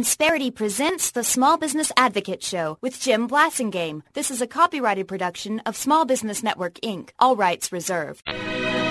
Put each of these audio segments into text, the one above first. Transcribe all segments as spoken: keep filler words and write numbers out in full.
Insperity presents the Small Business Advocate Show with Jim Blasingame. This is a copyrighted production of Small Business Network, Incorporated. All rights reserved. I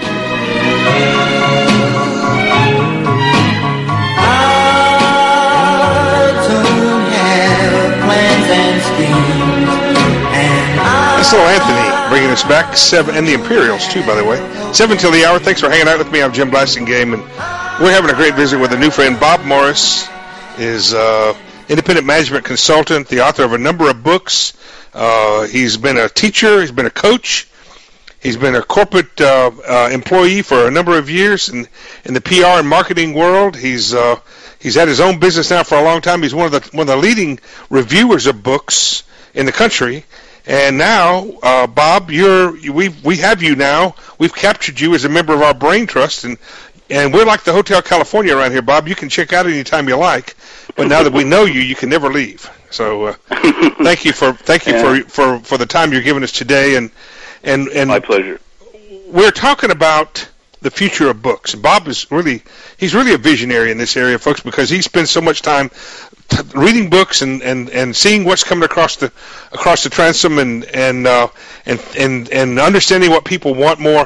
don't have plans and schemes. And That's little Anthony bringing us back, seven, and the Imperials too, by the way. Seven till the hour. Thanks for hanging out with me. I'm Jim Blasingame, and we're having a great visit with a new friend. Bob Morris is uh, independent management consultant, the author of a number of books. Uh, he's been a teacher. He's been a coach. He's been a corporate uh, uh, employee for a number of years in, in the P R and marketing world. He's uh, he's had his own business now for a long time. He's one of the one of the leading reviewers of books in the country. And now, uh, Bob, you're we we have you now. We've captured you as a member of our Brain Trust, and and we're like the Hotel California around here, Bob. You can check out anytime you like. But now that we know you, you can never leave. So uh, thank you for thank you yeah. for, for for the time you're giving us today. And and and my pleasure. We're talking about the future of books. Bob is really he's really a visionary in this area, folks, because he spends so much time t- reading books and, and, and seeing what's coming across the across the transom and and uh, and and and understanding what people want more.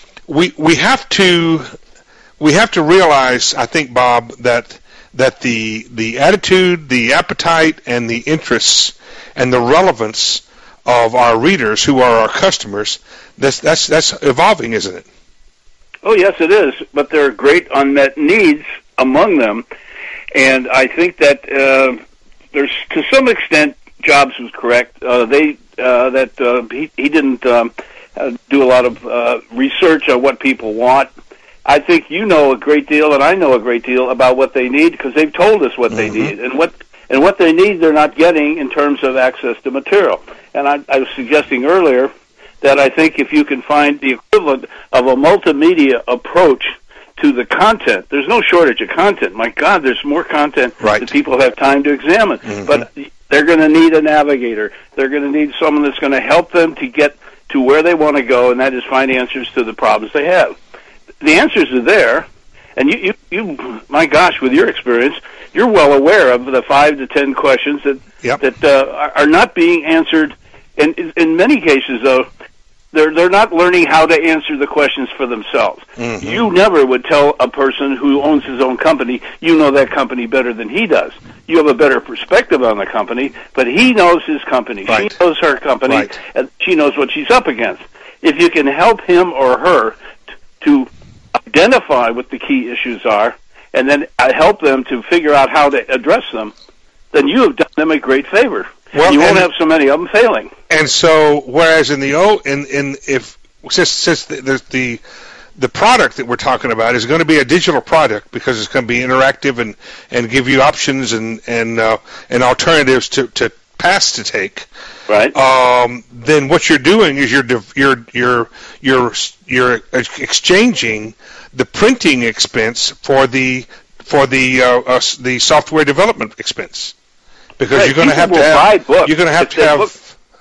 We we have to we have to realize, I think, Bob, that that the the attitude, the appetite, and the interests and the relevance of our readers, who are our customers, that's that's that's evolving, isn't it? Oh, yes, it is. But there are great unmet needs among them, and I think that uh, there's, to some extent, Jobs was correct. Uh, they uh, that uh, he, he didn't um, uh, do a lot of uh, research on what people want. I think you know a great deal, and I know a great deal about what they need because they've told us what mm-hmm. they need, and what and what they need they're not getting in terms of access to material. And I, I was suggesting earlier that I think if you can find the equivalent of a multimedia approach to the content, there's no shortage of content. My God, there's more content right. that people have time to examine. Mm-hmm. But they're going to need a navigator. They're going to need someone that's going to help them to get to where they want to go, and that is find answers to the problems they have. The answers are there, and you, you, you my gosh, with your experience, you're well aware of the five to ten questions that yep. that uh, are not being answered. And in many cases, though, they're they're not learning how to answer the questions for themselves. Mm-hmm. You never would tell a person who owns his own company, you know that company better than he does. You have a better perspective on the company, but he knows his company. Right. She knows her company, right. and she knows what she's up against. If you can help him or her t- to identify what the key issues are, and then help them to figure out how to address them, then you have done them a great favor. Well, you won't have so many of them failing. And so, whereas in the oh, in in if since since the, the the the product that we're talking about is going to be a digital product because it's going to be interactive and, and give you options and and uh, and alternatives to, to paths to take. Right. Um, then what you're doing is you're you're you're you're you're exchanging the printing expense for the for the uh, uh, the software development expense. Because right. you're going to have to have, you're going to have to have. Book.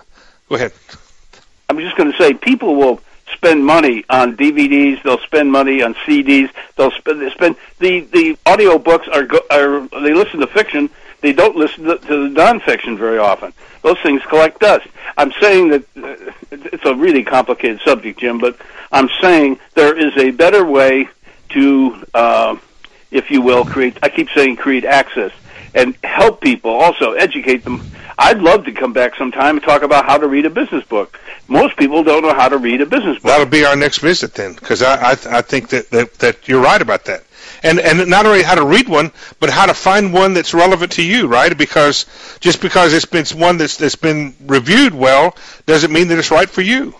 Go ahead. I'm just going to say, people will spend money on D V Ds. They'll spend money on C Ds. They'll spend. They spend the the audio books are go, are they listen to fiction. They don't listen to, to the nonfiction very often. Those things collect dust. I'm saying that uh, it's a really complicated subject, Jim, but I'm saying there is a better way to, uh, if you will, create. I keep saying create access. And help people, also educate them. I'd love to come back sometime and talk about how to read a business book. Most people don't know how to read a business book. That'll be our next visit then, because I, I I think that, that, that you're right about that. And and not only how to read one, but how to find one that's relevant to you, right? Because just because it's been one that's that's been reviewed well doesn't mean that it's right for you.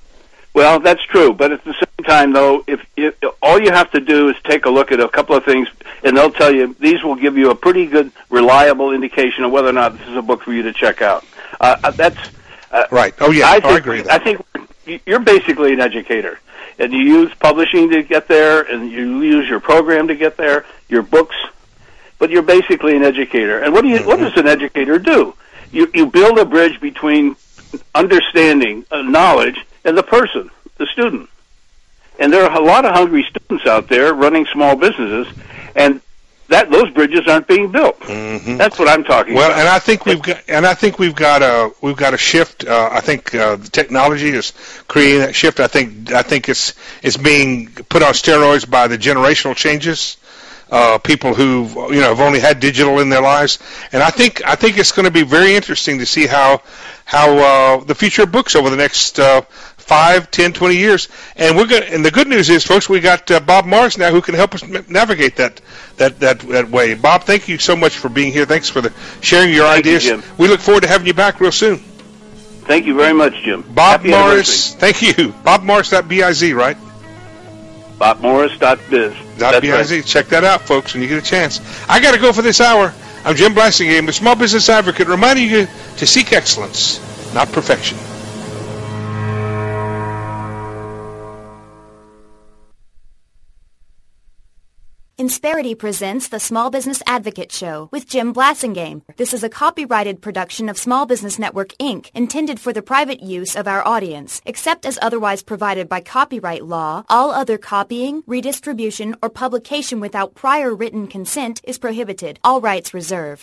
Well, that's true, but at the same time, though, if, if all you have to do is take a look at a couple of things, and they'll tell you these will give you a pretty good, reliable indication of whether or not this is a book for you to check out. Uh, that's uh, right. Oh yeah, I, think, I agree with that. I think you're basically an educator, and you use publishing to get there, and you use your program to get there, your books, but you're basically an educator. And what do you? Mm-hmm. What does an educator do? You you build a bridge between understanding, uh, knowledge, and the person, the student. And there are a lot of hungry students out there running small businesses, and that those bridges aren't being built. Mm-hmm. That's what I'm talking well, about. and I think we've got, and I think we've got a we've got a shift. Uh, I think uh, the technology is creating that shift. I think I think it's it's being put on steroids by the generational changes. Uh, people who you know have only had digital in their lives, and I think I think it's going to be very interesting to see how how uh, the future of books over the next uh, five, ten, twenty years. And we're going. And the good news is, folks, we got uh, Bob Morris now who can help us navigate that that that that way. Bob, thank you so much for being here. Thanks for the sharing your thank ideas. You, Jim. We look forward to having you back real soon. Thank you very much, Jim. Bob Happy Morris, thank you. Bob Morris dot biz, right? Bob Morris dot biz. Dot biz. Right. Check that out, folks, when you get a chance. I got to go for this hour. I'm Jim Blasingame, the Small Business Advocate, reminding you to seek excellence, not perfection. Insperity presents the Small Business Advocate Show with Jim Blasingame. This is a copyrighted production of Small Business Network, Incorporated, intended for the private use of our audience. Except as otherwise provided by copyright law, all other copying, redistribution, or publication without prior written consent is prohibited. All rights reserved.